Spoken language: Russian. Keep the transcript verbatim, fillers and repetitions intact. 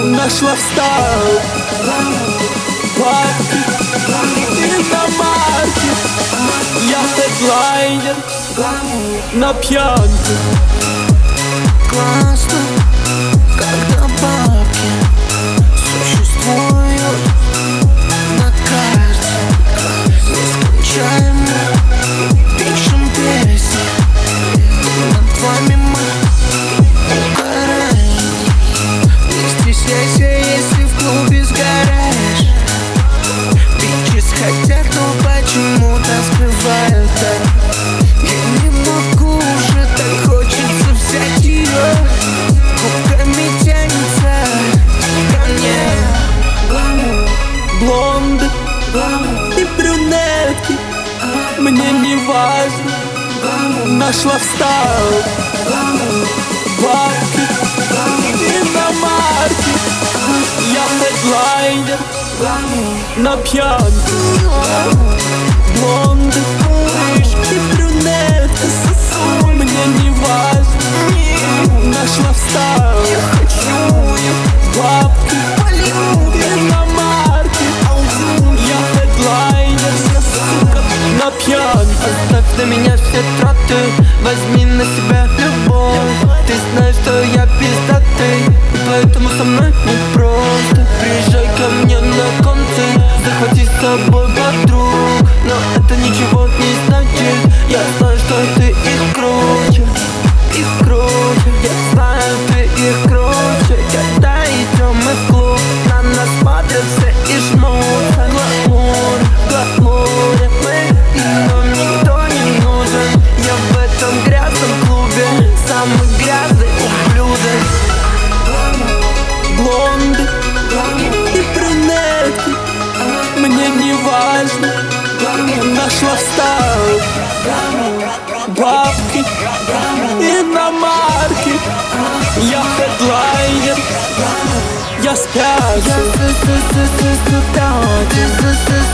Нашла встал парки иномарки. Я хедлайнер на пьянке. Классно, когда бабки существуют на карте. Нескончаемо пишем песни, над вами мы угораем. Не стесняйся, если в клубе сгораешь. Бичес хотят, но почему-то скрывают так. Я не могу уже, так хочется взять ее. Губками тянется ко мне. Блонды и брюнетки, мне не важно. Нашла встал бабки иномарки. Я хедлайнер на пьянке. Блонды и брюнетки, мне не важно. Нашла встал бабки иномарки. Я хедлайнер на пьянке. Оставь на меня все траты, возьми на себя любовь. Ты знаешь, что я пиздатый, и поэтому со мной не просто. Приезжай ко мне на концерт, захвати с собой подруг. Но это ничего не значит, я знаю, что ты их круче, их круче. Я знаю, ты их круче. Когда идем мы в клуб, на нас смотрят все и жмутся. Гламур, гламур, мы, нам никто не нужен. Я в этом грязном клубе самый грязный ублюдок. Блонды и брюнетки, мне не важно. Нашла встал бабки иномарки. Я хедлайнер, я спящий. Я с с с с с